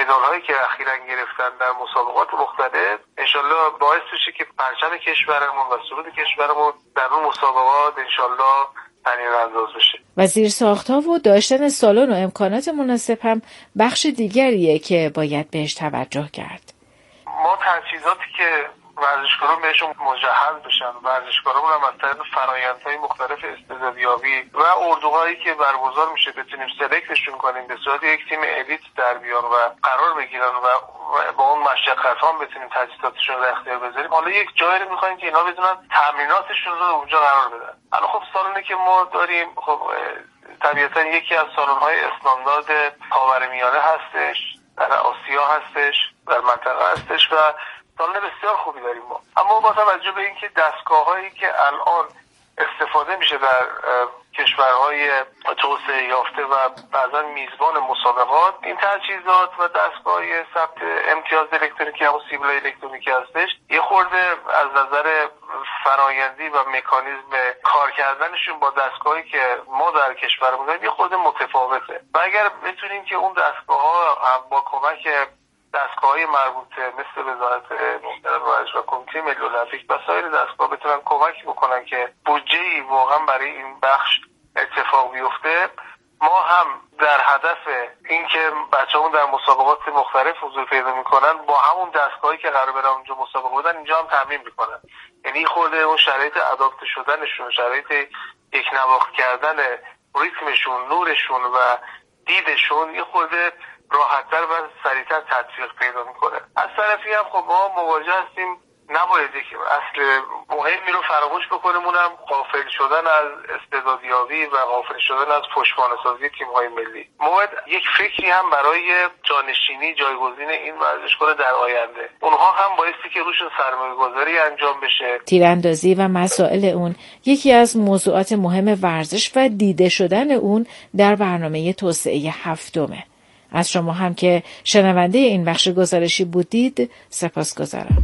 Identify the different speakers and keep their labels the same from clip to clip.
Speaker 1: مدال‌هایی که اخیراً گرفتن در مسابقات مختلف انشالله باعث بشه که پرچم کشورمون و سرود کشورمون در اون مسابقات انشالله تنیرانداز بشه.
Speaker 2: و زیرساخت‌ها و داشتن سالن و امکانات مناسب هم بخش دیگریه که باید بهش توجه کرد.
Speaker 1: ما تجهیزاتی که ورزشکاران بهشون مجهز بشن، ورزشکارامون هم از طریق فرآیندهای مختلف استعدادیابی و اردوهایی که برگزار میشه بتونیم سلکتشون کنیم به صورت یک تیم الیت در بیان و قرار بگیرن و با اون مشقت‌ها هم بتونیم تجهیزاتشون رو اختیار بذاریم. حالا یک جایی رو می‌خوایم که اینا بدونن تمریناتشون رو اونجا قرار بدن. الان خب سالونی که ما داریم خب طبیعتاً یکی از سالن‌های استاندارد خاورمیانه هستش، در آسیا هستش، در منطقه هستش و سالن بسیار خوبی داریم ما. اما با توجه به اینکه دستگاه‌هایی که الان استفاده میشه در کشورهای توسعه یافته و بعضا میزبان مسابقات، این تجهیزات و دستگاه‌های ثبت امتیاز الکترونیکی همون سیبیلای الکترونیکی هستش، یه خورده از نظر فرآیندی و مکانیزم کار کردنشون با دستگاهی که ما در کشورمون داریم یه خورده متفاوته و اگر بتونیم که اون دستگاه‌ها با کمک دستگاه‌های مربوطه مثل وزارت محترم ورزش و کمیته ملی المپیک و سایر دستگاه بتونن کمک بکنن که بودجه‌ای واقعا برای این بخش اتفاق بیفته، ما هم در هدف اینکه بچه‌مون در مسابقات مختلف حضور پیدا میکنن با همون دستگاهی که قرار برن اونجا مسابقه بدن اینجا هم تمرین میکنن. یعنی خورده اون شرایط آداپت شدنشون، شرایط یک نواخت کردن ریتمشون، نورشون و دیدشون یه خورده راحت‌تر و سریع‌تر تطبیق پیدا میکنه. از طرفی هم خب ما مواجه هستیم نباید که اصل مهمی رو فراموش بکنیم، اونم غافل شدن از استعدادیابی و غافل شدن از پشتوانه‌سازی تیم‌های ملی. ما باید یک فکری هم برای جانشینی جایگزین این ورزشکار در آینده، اونها هم بایستی که روشون سرمایه‌گذاری انجام بشه.
Speaker 2: تیراندازی و مسائل اون یکی از موضوعات مهم ورزش و دیده شدن اون در برنامه توسعه هفتمه. از شما هم که شنونده این بخش گزارشی بودید سپاسگزارم.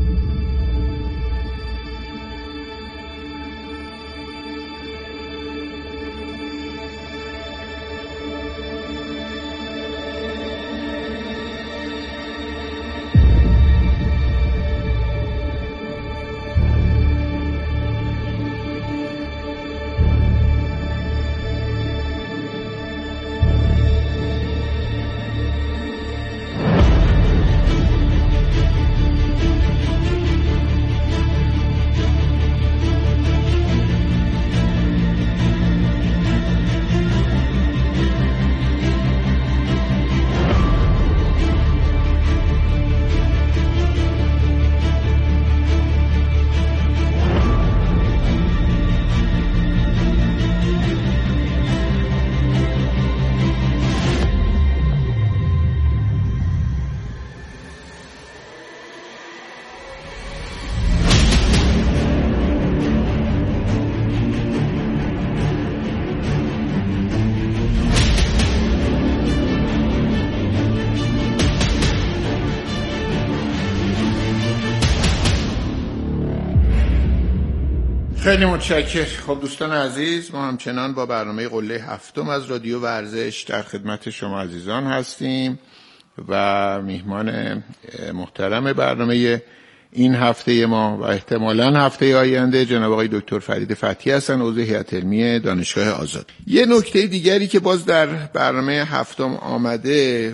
Speaker 3: خیلی متشکرم. خب دوستان عزیز، ما همچنان با برنامه قله هفتم از رادیو ورزش در خدمت شما عزیزان هستیم و میهمان محترم برنامه این هفته ما و احتمالاً هفته آینده جناب آقای دکتر فرید فتحی هستن، عضو هیئت علمی دانشگاه آزاد. یه نکته دیگری که باز در برنامه هفتم آمده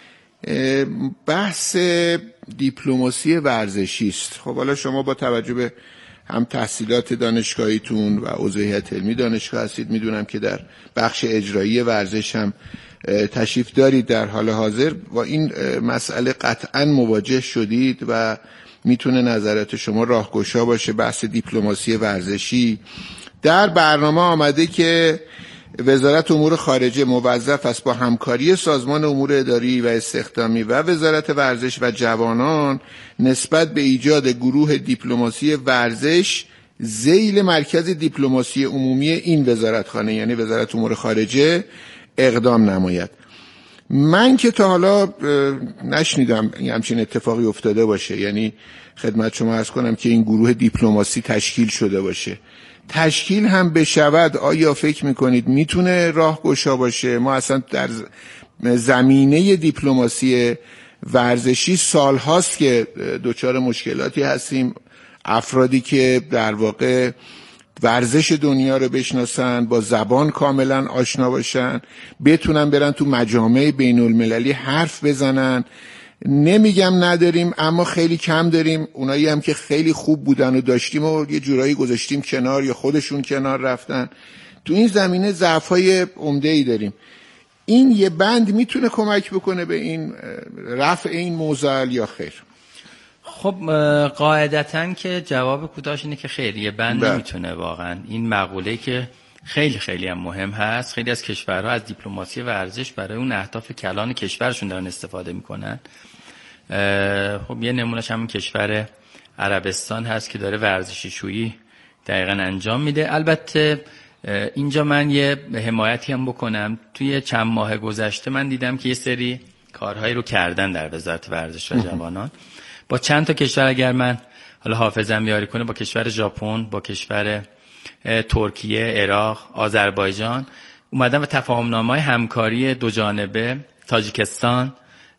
Speaker 3: بحث دیپلماسی ورزشی است. خب حالا شما با توجه به هم تحصیلات دانشگاهیتون و عضو هیئت علمی دانشگاه هستید، میدونم که در بخش اجرایی ورزش هم تشریف دارید در حال حاضر، با این مسئله قطعاً مواجه شدید و میتونه نظرات شما راهگشا باشه. بحث دیپلماسی ورزشی در برنامه آمده که وزارت امور خارجه موظف است با همکاری سازمان امور اداری و استخدامی و وزارت ورزش و جوانان نسبت به ایجاد گروه دیپلماسی ورزش ذیل مرکز دیپلماسی عمومی این وزارتخانه، یعنی وزارت امور خارجه، اقدام نماید. من که تا حالا نشنیدم همچین اتفاقی افتاده باشه، یعنی خدمت شما عرض کنم که این گروه دیپلماسی تشکیل شده باشه. تشکیل هم بشود، آیا فکر میکنید میتونه راهگشا باشه؟ ما اصلا در زمینه دیپلماسی ورزشی سالهاست که دچار مشکلاتی هستیم. افرادی که در واقع ورزش دنیا رو بشناسن، با زبان کاملا آشنا باشن، بتونن برن تو مجامع بین المللی حرف بزنن. نمیگم نداریم، اما خیلی کم داریم. اونایی هم که خیلی خوب بودن و داشتیم و یه جورایی گذاشتیم کنار یا خودشون کنار رفتن. تو این زمینه ضعف‌های عمده‌ای داریم. این یه بند میتونه کمک بکنه به این رفع این موزل یا خیر؟
Speaker 4: خب قاعدتاً که جواب کوتاهش اینه که خیر، یه بند نمیتونه. واقعا این مقوله که خیلی خیلی هم مهم هست، خیلی از کشورها از دیپلماسی ورزش برای اون اهداف کلان کشورشون دارن استفاده میکنن. خب یه نمونهش همون کشور عربستان هست که داره ورزشی شویی دقیقاً انجام میده. البته اینجا من یه حمایتی هم بکنم. توی چند ماه گذشته من دیدم که یه سری کارهایی رو کردن در وزارت ورزش و جوانان با چند تا کشور. اگر من حالا حافظم یاری کنه، با کشور ژاپن، با کشور ترکیه، عراق، آذربایجان اومدن و تفاهمنامه‌های همکاری دو جانبه تاجیکستان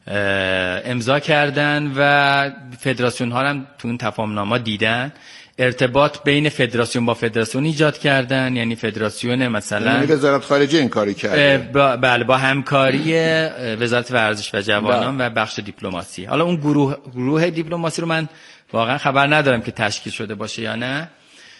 Speaker 4: امضا کردن و فدراسیون ها هم تو این تفاهمنامه دیدن. ارتباط بین فدراسیون با فدراسیون ایجاد کردن، یعنی فدراسیون مثلا
Speaker 3: وزارت خارجه این کاری کرده.
Speaker 4: بله، با همکاری وزارت ورزش و جوانان و بخش دیپلماسی. حالا اون گروه دیپلماسی رو من واقعا خبر ندارم که تشکیل شده باشه یا نه.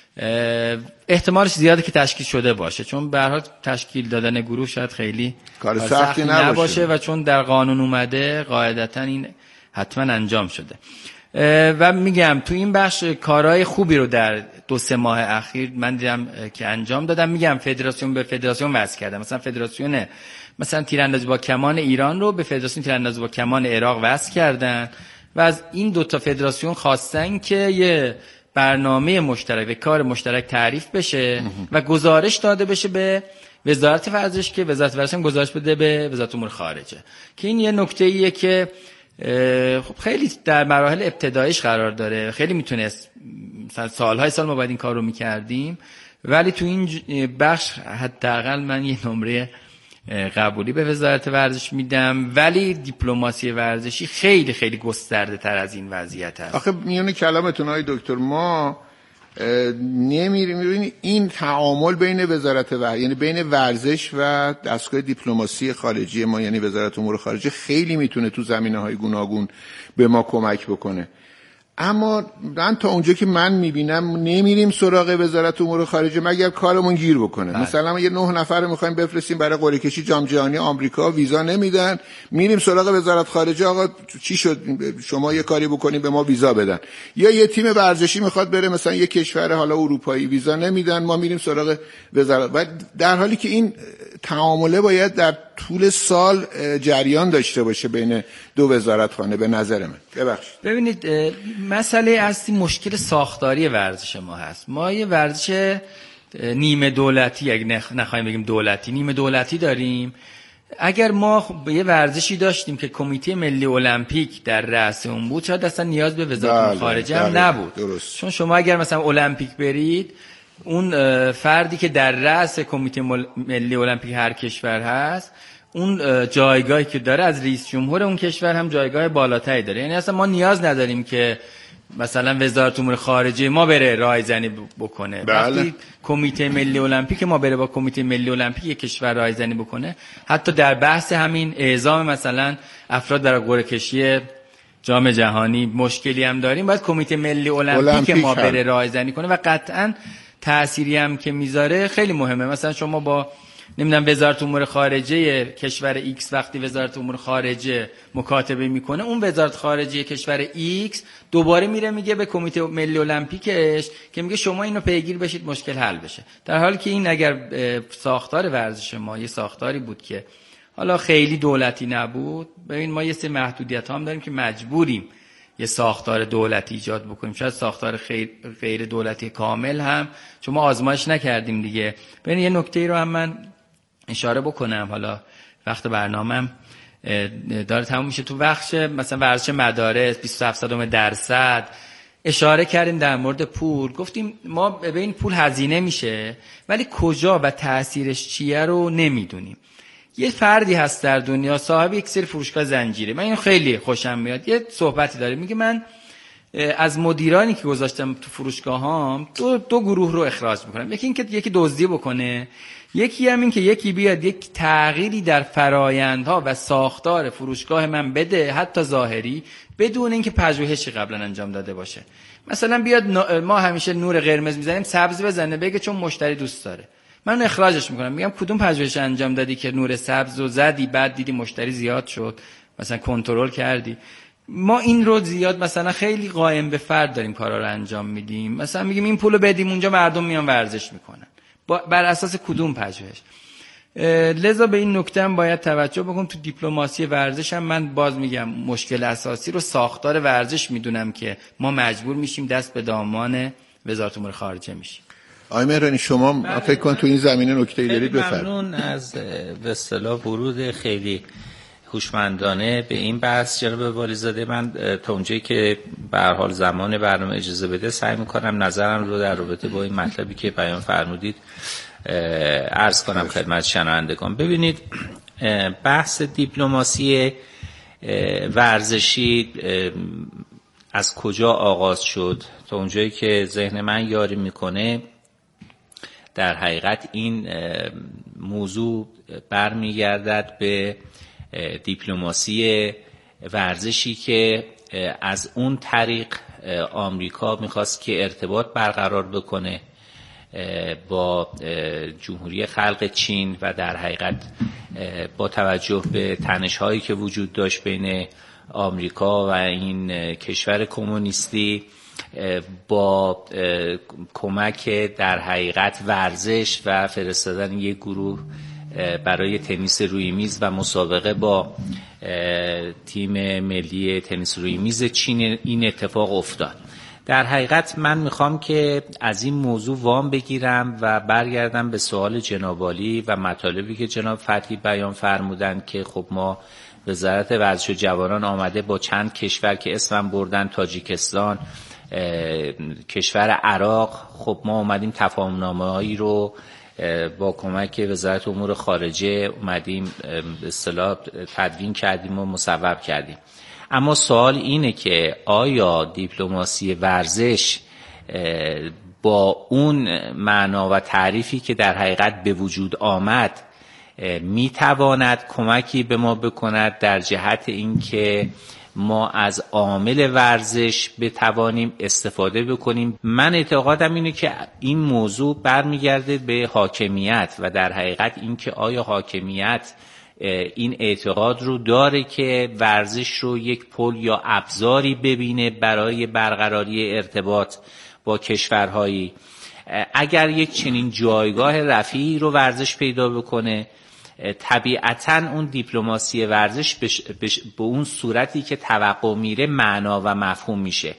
Speaker 4: احتمالش زیاده که تشکیل شده باشه، چون به هر حال تشکیل دادن گروه شاید خیلی
Speaker 3: کار سختی نباشه
Speaker 4: و چون در قانون اومده قاعدتا این حتما انجام شده. و میگم تو این بخش کارهای خوبی رو در 2-3 ماه اخیر من دیدم که انجام دادم. میگم فدراسیون به فدراسیون وصل کردم. مثلا فدراسیون تیراندازی با کمان ایران رو به فدراسیون تیراندازی با کمان عراق وصل کردن و از این 2 تا فدراسیون خواستن که یه برنامه مشترک و کار مشترک تعریف بشه و گزارش داده بشه به وزارت ورزش، که وزارت ورزش هم گزارش بده به وزارت امور خارجه. که این یه نکته‌ایه که خب خیلی در مراحل ابتداییش قرار داره. خیلی میتونست مثلا سالهای سال ما باید این کار رو میکردیم، ولی تو این بخش حداقل من یه نمره قبولی به وزارت ورزش میدم. ولی دیپلماسی ورزشی خیلی خیلی گسترده تر از این وضعیت هست.
Speaker 3: آخه میونه کلامتون های دکتر، ما نمی‌بینیم این تعامل بین وزارت یعنی بین ورزش و دستگاه دیپلماسی خارجی ما، یعنی وزارت امور خارجه، خیلی میتونه تو زمینه‌های گوناگون به ما کمک بکنه. اما من تا اونجا که من میبینم نمیریم سراغ وزارت امور خارجه مگر کارمون گیر بکنه. مثلا ما یه 9 نفر رو میخوایم بفرستیم برای قرعه کشی جام جهانی آمریکا، ویزا نمیدن، میریم سراغ وزارت خارجه، آقا چی شد شما یه کاری بکنید به ما ویزا بدن. یا یه تیم ورزشی میخواد بره مثلا یه کشور حالا اروپایی، ویزا نمیدن، ما میریم سراغ وزارت. و در حالی که این تعامله باید در طول سال جریان داشته باشه بین 2 وزارتخانه به نظر من. ببخشید.
Speaker 4: ببینید مسئله اصلی مشکل ساختاری ورزش ما هست. ما یه ورزش نیمه دولتی، اگه نخواهیم بگیم دولتی، نیمه دولتی داریم. اگر ما یه ورزشی داشتیم که کمیته ملی المپیک در رأس اون بود، شاید اصلا نیاز به وزارت خارجه هم نبود.
Speaker 3: درست.
Speaker 4: چون شما اگر مثلا المپیک برید، اون فردی که در رأس کمیته ملی المپیک هر کشور هست، اون جایگاهی که داره از رئیس جمهور اون کشور هم جایگاه بالاتری داره. یعنی اصلا ما نیاز نداریم که مثلا وزارت امور خارجه ما بره رایزنی بکنه. وقتی کمیته ملی المپیک ما بره با کمیته ملی المپیک یک کشور رایزنی بکنه، حتی در بحث همین اعزام مثلا افراد برای قرعه کشی جام جهانی مشکلی هم داریم، باید کمیته ملی المپیک ما بره رایزنی کنه و قطعاً تأثیری هم که میذاره خیلی مهمه. مثلا شما با نمیدونم وزارت امور خارجه کشور ایکس وقتی وزارت امور خارجه مکاتبه میکنه، اون وزارت خارجه کشور ایکس دوباره میره میگه به کمیته ملی المپیکش که میگه شما اینو پیگیر بشید مشکل حل بشه. در حالی که این اگر ساختار ورزش ما یه ساختاری بود که حالا خیلی دولتی نبود، ببین ما یه سری محدودیت هم داریم که مجبوریم یه ساختار دولتی ایجاد بکنیم، شاید ساختار غیر دولتی کامل هم، چون ما آزمایش نکردیم دیگه. ببین یه نکته رو هم من اشاره بکنم، حالا وقت برنامه‌ام داره تموم میشه. تو بخش مثلا ورزش مدارس 27% اشاره کردیم در مورد پول، گفتیم ما به این پول هزینه میشه ولی کجا و تأثیرش چیه رو نمیدونیم. یه فردی هست در دنیا صاحب یک سری فروشگاه زنجیره، من اینو خیلی خوشم میاد. یه صحبتی داره، میگه من از مدیرانی که گذاشتم تو فروشگاهام دو گروه رو اخراج میکنم. یکی این که یکی دزدی بکنه، یکی هم این که یکی بیاد یک تغییری در فرایندها و ساختار فروشگاه من بده، حتی ظاهری، بدون اینکه پژوهشی قبلا انجام داده باشه. مثلا بیاد ما همیشه نور قرمز میزنیم، سبز بزنه، بگه چون مشتری دوست داره. من اخراجش میکنم، میگم کدوم پژوهش انجام دادی که نور سبز رو زدی بعد دیدی مشتری زیاد شد، مثلا کنترل کردی؟ ما این رو زیاد مثلا خیلی قائم به فرد داریم کارا رو انجام میدیم، مثلا میگیم این پولو بدیم اونجا مردم میان ورزش میکنن، بر اساس کدوم پژوهش؟ لذا به این نکته هم باید توجه بکنم. تو دیپلماسی ورزش هم من باز میگم مشکل اساسی رو ساختار ورزش میدونم که ما مجبور میشیم دست به دامان وزارت امور خارجه میشیم.
Speaker 3: آقای مهرانی شما فکر کن تو این زمینه نکته‌ای دارید بفرمایید.
Speaker 5: ممنون از به اصطلاح ورود خیلی هوشمندانه به این بحث جناب والیزاده. من تا اونجایی که به هر حال زمان برنامه اجازه بده سعی می‌کنم نظرم رو در رابطه با این مطلبی که بیان فرمودید عرض کنم خدمت شنوندگان. ببینید، بحث دیپلماسی ورزشی از کجا آغاز شد تا اونجایی که ذهن من یاری میکنه، در حقیقت این موضوع برمیگردد به دیپلماسی ورزشی که از اون طریق آمریکا میخواست که ارتباط برقرار بکنه با جمهوری خلق چین و در حقیقت با توجه به تنش‌هایی که وجود داشت بین آمریکا و این کشور کمونیستی، با کمک در حقیقت ورزش و فرستادن یک گروه برای تنیس روی میز و مسابقه با تیم ملی تنیس روی میز چین این اتفاق افتاد. در حقیقت من میخوام که از این موضوع وام بگیرم و برگردم به سوال جناب عالی و مطالبی که جناب فتحی بیان فرمودند که خب ما وزارت ورزش و جوانان آمده با چند کشور که اسمم بردن، تاجیکستان، کشور عراق، خب ما اومدیم تفاهم‌نامه‌هایی رو با کمک وزارت امور خارجه اومدیم به اصطلاح تدوین کردیم و مصوب کردیم. اما سوال اینه که آیا دیپلماسی ورزش با اون معنا و تعریفی که در حقیقت به وجود آمد میتواند کمکی به ما بکند در جهت اینکه ما از عامل ورزش بتوانیم استفاده بکنیم؟ من اعتقادم اینه که این موضوع برمیگرده به حاکمیت و در حقیقت اینکه آیا حاکمیت این اعتقاد رو داره که ورزش رو یک پل یا ابزاری ببینه برای برقراری ارتباط با کشورهایی. اگر یک چنین جایگاه رفیعی رو ورزش پیدا بکنه، طبیعتاً اون دیپلماسی ورزش به اون صورتی که توقع میره معنا و مفهوم میشه.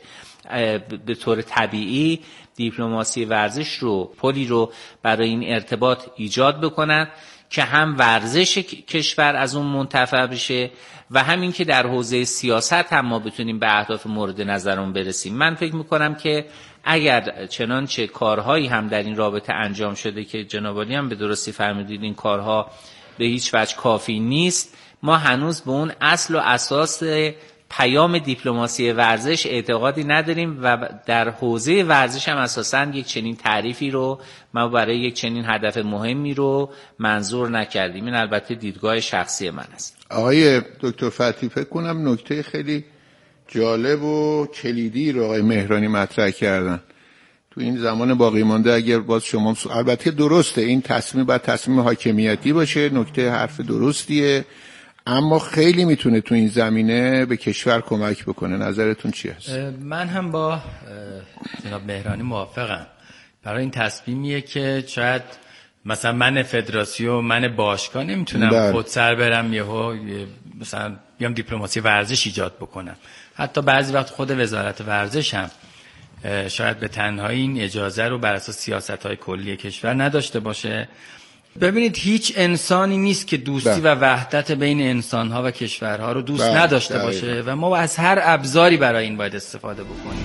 Speaker 5: به طور طبیعی دیپلماسی ورزش رو پلی رو برای این ارتباط ایجاد بکنن که هم ورزش کشور از اون منتفع بشه و همین که در حوزه سیاست هم ما بتونیم به اهداف مورد نظرمون برسیم. من فکر میکنم که اگر چنانچه کارهایی هم در این رابطه انجام شده که جناب عالی هم به درستی فرمودید این کارها به هیچ وجه کافی نیست، ما هنوز به اون اصل و اساس پیام دیپلماسی ورزش اعتقادی نداریم و در حوزه ورزش هم اساساً یک چنین تعریفی رو ما برای یک چنین هدف مهمی رو منظور نکردیم. این البته دیدگاه شخصی من است.
Speaker 3: آقای دکتر فتحی فکر کنم نکته خیلی جالب و کلیدی رو آقای مهرانی مطرح کردن. تو این زمان باقی مانده اگر باز شما البته درسته این تصمیم باید تصمیم حاکمیتی باشه، نکته حرف درستیه، اما خیلی میتونه تو این زمینه به کشور کمک بکنه. نظرتون چی هست؟
Speaker 4: من هم با جناب مهرانی موافقم. برای این تصمیمیه که شاید مثلا من فدراسیون، من باشگاه نمیتونم خود سر برم یهو مثلا بیام دیپلماسی ورزش ایجاد بکنم. حتی بعضی وقت خود وزارت ورزش هم شاید به تنهایی این اجازه رو بر اساس سیاست‌های کلی کشور نداشته باشه. ببینید هیچ انسانی نیست که دوستی و وحدت بین انسان‌ها و کشورها رو دوست نداشته باشه و ما از هر ابزاری برای این باید استفاده بکنیم.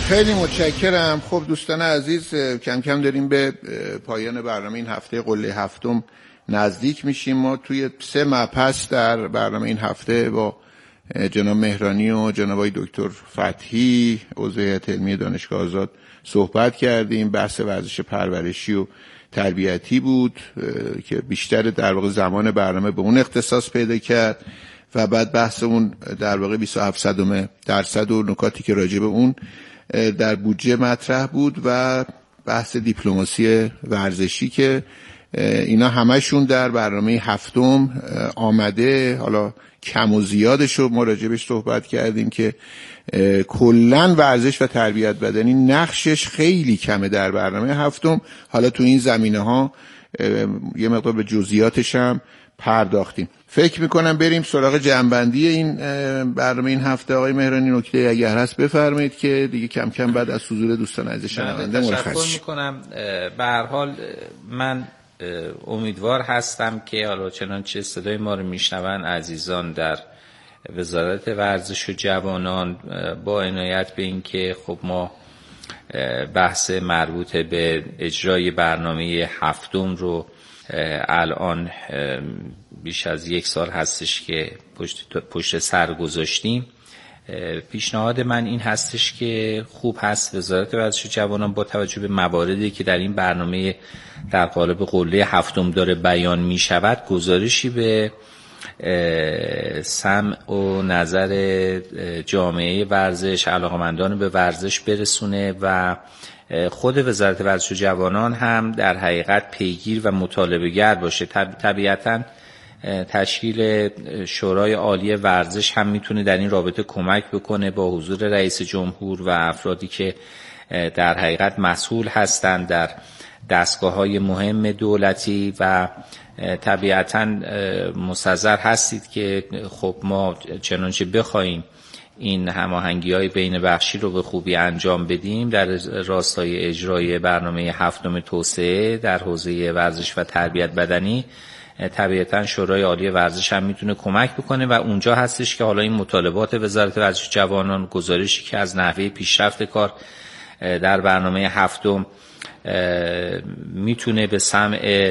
Speaker 3: خیلی متشکرم. خب دوستان عزیز، کم کم داریم به پایان برنامه این هفته قله هفتم نزدیک میشیم. ما توی 3 مبحث در برنامه این هفته با جناب مهرانی و جناب آقای دکتر فتحی عضو هیئت علمی دانشگاه آزاد صحبت کردیم. بحث ورزش پرورشی و تربیتی بود که بیشتر در واقع زمان برنامه به اون اختصاص پیدا کرد و بعد بحث اون در واقع 27% و نکاتی که راجع به اون در بودجه مطرح بود و بحث دیپلماسی ورزشی که اینا همشون در برنامه هفتم آمده. حالا کم و زیادشو ما راجبش صحبت کردیم که کلن ورزش و تربیت بدنی نقشش خیلی کمه در برنامه هفتم. حالا تو این زمینه ها یه مقدار به جزئیاتش هم پرداختیم. فکر میکنم بریم سراغ جنبندی این برنامه این هفته. آقای مهرانی نکته اگر هست بفرمایید که دیگه کم کم بعد از حضور دوستان عزیز شنونده مرخص
Speaker 5: تشکر میکنم. به هر حال من امیدوار هستم که حالا چنانچه صدای ما رو میشنون عزیزان در وزارت ورزش و جوانان با عنایت به این که خب ما بحث مربوط به اجرای برنامه هفتم رو الان بیش از 1 سال هستش که پشت سر گذاشتیم. پیشنهاد من این هستش که خوب هست وزارت ورزش و جوانان با توجه به مواردی که در این برنامه در قالب قله هفتم داره بیان می شود گزارشی به سمع و نظر جامعه ورزش، علاقمندان به ورزش برسونه و خود وزارت ورزش و جوانان هم در حقیقت پیگیر و مطالبه گر باشه. طبیعتاً تشکیل شورای عالی ورزش هم میتونه در این رابطه کمک بکنه با حضور رئیس جمهور و افرادی که در حقیقت مسئول هستند در دستگاه‌های مهم دولتی و طبیعتاً مستحضر هستید که خب ما چنانچه بخوایم این هماهنگی‌های بین بخشی رو به خوبی انجام بدیم در راستای اجرای برنامه هفتم توسعه در حوزه ورزش و تربیت بدنی، طبیعتاً شورای عالی ورزش هم میتونه کمک بکنه و اونجا هستش که حالا این مطالبات وزارت ورزش و جوانان، گزارشی که از نحوه پیشرفت کار در برنامه هفتم میتونه به سمع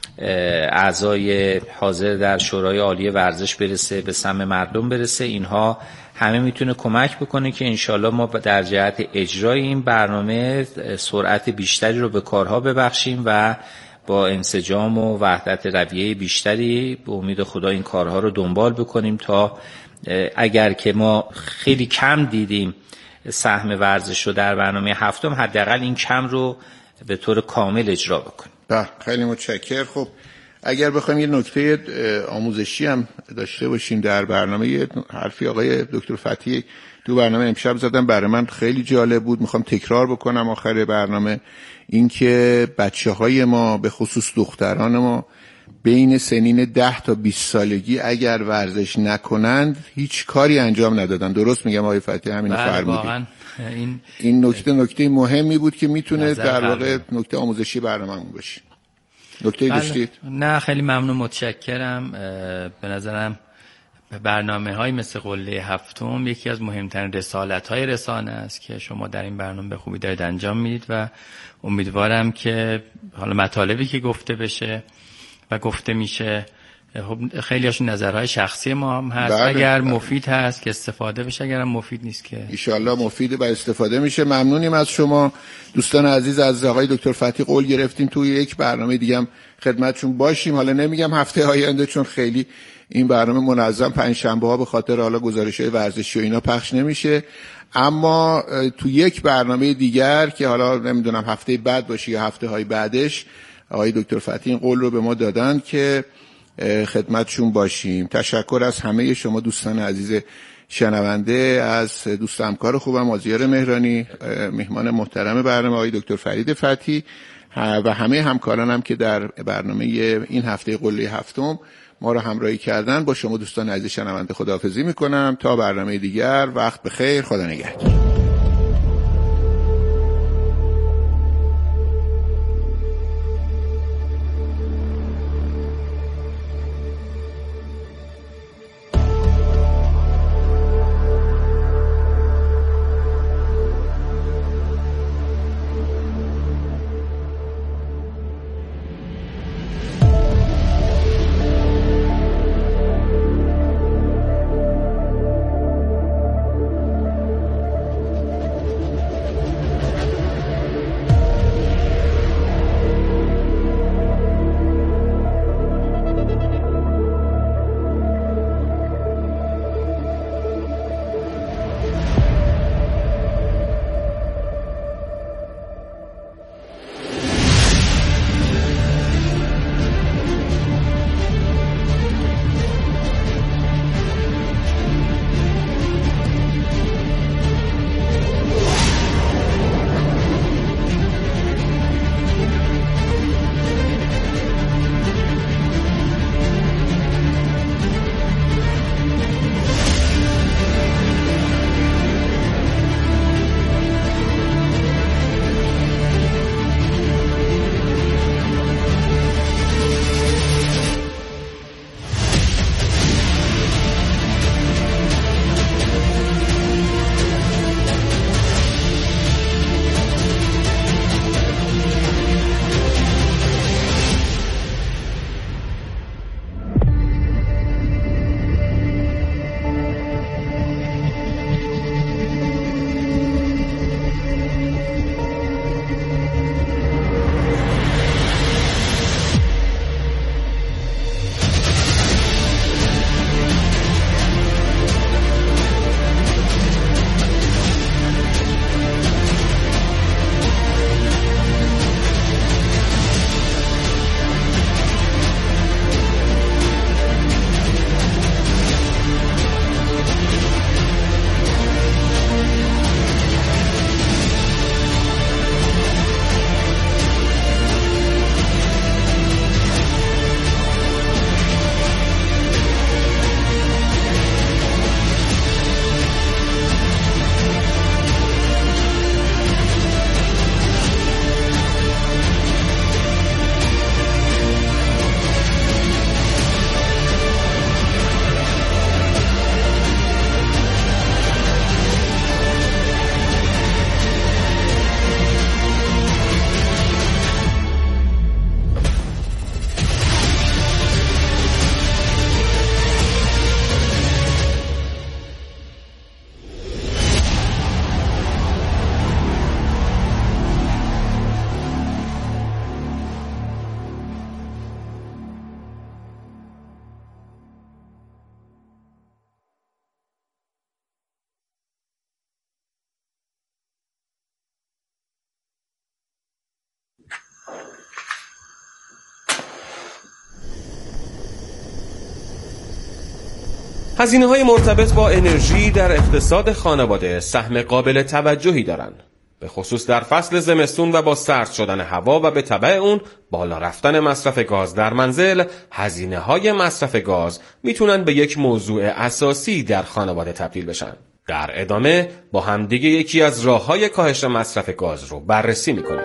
Speaker 5: اعضای حاضر در شورای عالی ورزش برسه، به سمع مردم برسه. اینها همه میتونه کمک بکنه که انشالله ما در جهت اجرای این برنامه سرعت بیشتری رو به کارها ببخشیم و با انسجام و وحدت رویه بیشتری به امید خدا این کارها رو دنبال بکنیم تا اگر که ما خیلی کم دیدیم سهم ورزش رو در برنامه هفتم، حداقل این کم رو به طور کامل اجرا بکنیم.
Speaker 3: خیلی متشکرم. خب اگر بخوایم یه نکته آموزشی هم داشته باشیم در برنامه، یه حرفی آقای دکتر فتحی تو برنامه امشب زدن برای من خیلی جالب بود، میخوام تکرار بکنم آخر برنامه. این که بچه‌های ما به خصوص دختران ما بین سنین 10 تا 20 سالگی اگر ورزش نکنند هیچ کاری انجام ندادن. درست میگم آقای فتحی؟ همین فرمودید. این نکته مهمی بود که میتونه در واقع نکته آموزشی برنامه‌مون باشه. نکته داشتید؟
Speaker 4: نه خیلی ممنون، متشکرم. به نظرم برنامه‌های مثل قله هفتم یکی از مهمترین رسالت‌های رسانه است که شما در این برنامه به خوبی دارید انجام میدید و امیدوارم که حالا مطالبی که گفته بشه و گفته میشه خیلی هاشون نظرهای شخصی ما هم هست. بله. اگر مفید هست که استفاده بشه، اگر هم مفید نیست که
Speaker 3: انشالله مفیده و استفاده میشه. ممنونیم از شما دوستان عزیز. از آقای دکتر فتحی قول گرفتیم توی یک برنامه دیگه هم خدمتشون باشیم. حالا نمیگم هفته آینده چون خیلی این برنامه منظم پنجشنبه ها به خاطر حالا گزارش‌های ورزشی و اینا پخش نمیشه، اما تو یک برنامه دیگر که حالا نمیدونم هفته بعد باشه یا هفته های بعدش، آقای دکتر فتحی این قول رو به ما دادن که خدمتشون باشیم. تشکر از همه شما دوستان عزیز شنونده، از دوست همکار خوبم آذیار مهرانی، مهمان محترم برنامه آقای دکتر فرید فتحی و همه همکارانم که در برنامه این هفته قله هفتم ما رو همراهی کردن. با شما دوستان عزیز شنونده خداحافظی میکنم تا برنامه دیگر. وقت بخیر، خدا نگهدار.
Speaker 6: هزینه‌های مرتبط با انرژی در اقتصاد خانواده سهم قابل توجهی دارند. به خصوص در فصل زمستون و با سرد شدن هوا و به تبع اون بالا رفتن مصرف گاز در منزل، هزینه‌های مصرف گاز میتونن به یک موضوع اساسی در خانواده تبدیل بشن. در ادامه با همدیگه یکی از راه‌های کاهش مصرف گاز رو بررسی میکنیم.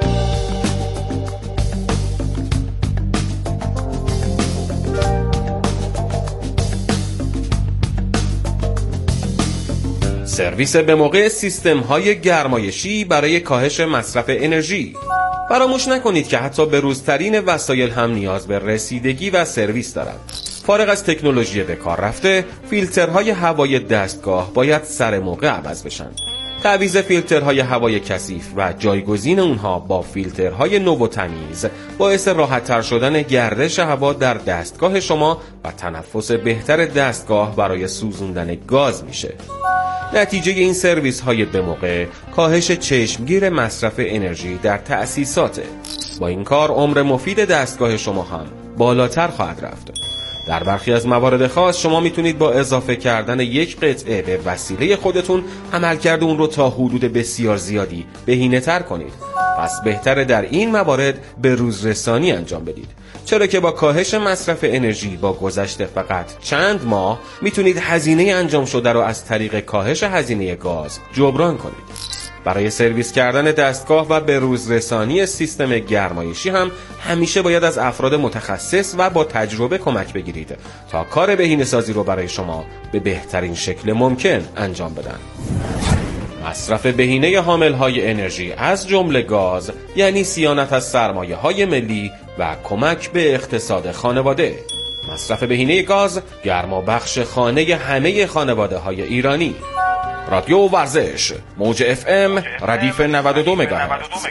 Speaker 6: سرویس به موقع سیستم‌های گرمایشی برای کاهش مصرف انرژی. فراموش نکنید که حتی بروزترین وسایل هم نیاز به رسیدگی و سرویس دارند. فارغ از تکنولوژی به کار رفته، فیلترهای هوای دستگاه باید سر موقع عوض بشن. تعویض فیلترهای هوای کثیف و جایگزین اونها با فیلترهای نو و تمیز باعث راحت‌تر شدن گردش هوا در دستگاه شما و تنفس بهتر دستگاه برای سوزوندن گاز میشه. نتیجه این سرویس های به موقع کاهش چشمگیر مصرف انرژی در تأسیساته. با این کار عمر مفید دستگاه شما هم بالاتر خواهد رفت. در برخی از موارد خاص شما میتونید با اضافه کردن یک قطعه به وسیله خودتون عملکرد اون رو تا حدود بسیار زیادی بهینه‌تر کنید. پس بهتره در این موارد به روزرسانی انجام بدید، چرا که با کاهش مصرف انرژی با گذشت فقط چند ماه میتونید هزینه انجام شده رو از طریق کاهش هزینه گاز جبران کنید. برای سرویس کردن دستگاه و به روزرسانی سیستم گرمایشی هم همیشه باید از افراد متخصص و با تجربه کمک بگیرید تا کار بهینه‌سازی رو برای شما به بهترین شکل ممکن انجام بدن. مصرف بهینه حامل‌های انرژی از جمله گاز یعنی صیانت از سرمایه‌های ملی و کمک به اقتصاد خانواده. مصرف بهینه گاز گرمابخش خانه همه خانواده‌های ایرانی. رادیو ورزش موج FM ردیف 92 مگاهرتز.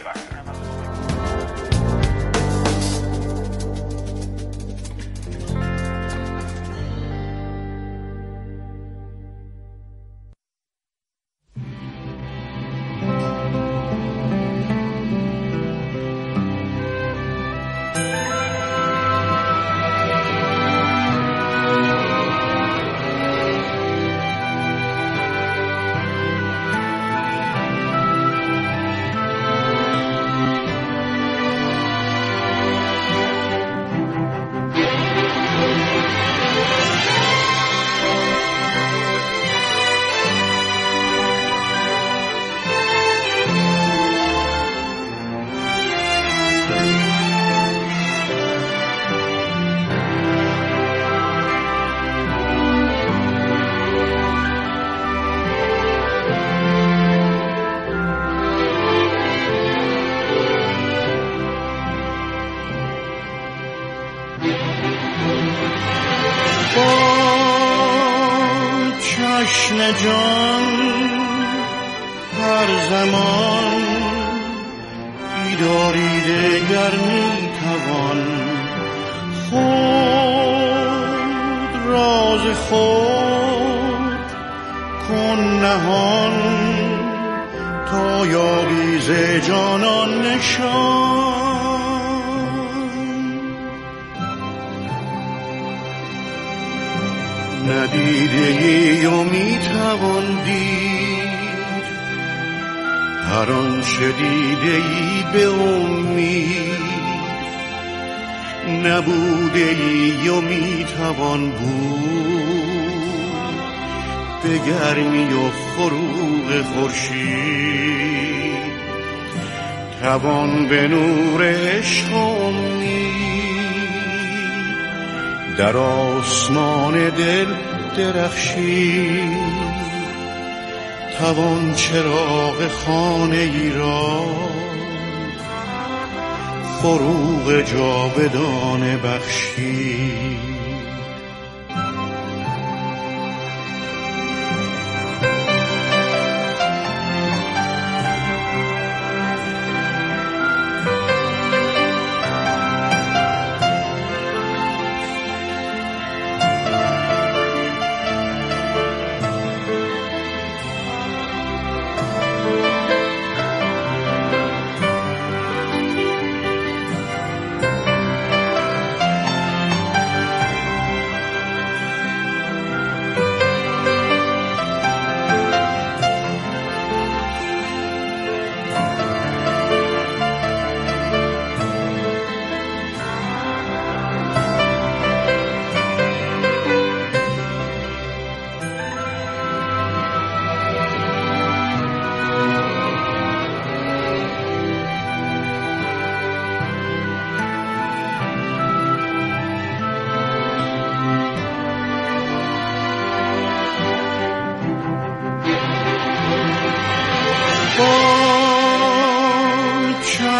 Speaker 7: جان هر زمان بیداری دگر میتوان خود راز خود کن نهان تا یابی ز جانان نشان ندیده ای و میتوان دید هر آنچه دیده ای به امید نبوده ای و میتوان بود به گرمی و فروغ خورشید توان به نور عشق امید در آسمان دل درخشید توان چراغ خانه ای را فروغ جاودانه بخشید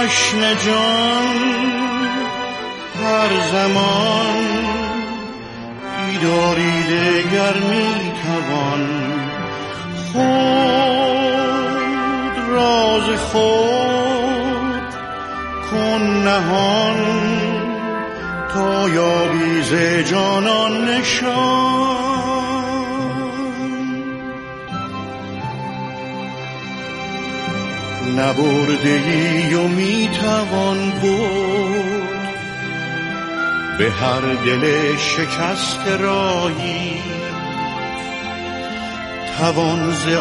Speaker 7: تشنه جان هر زمان بیداری دگر میتوان خود راز خود کن نهان تا یابی ز جانان نشان نبرده ای و میتوان بود به هر دل شکست راهی توان ز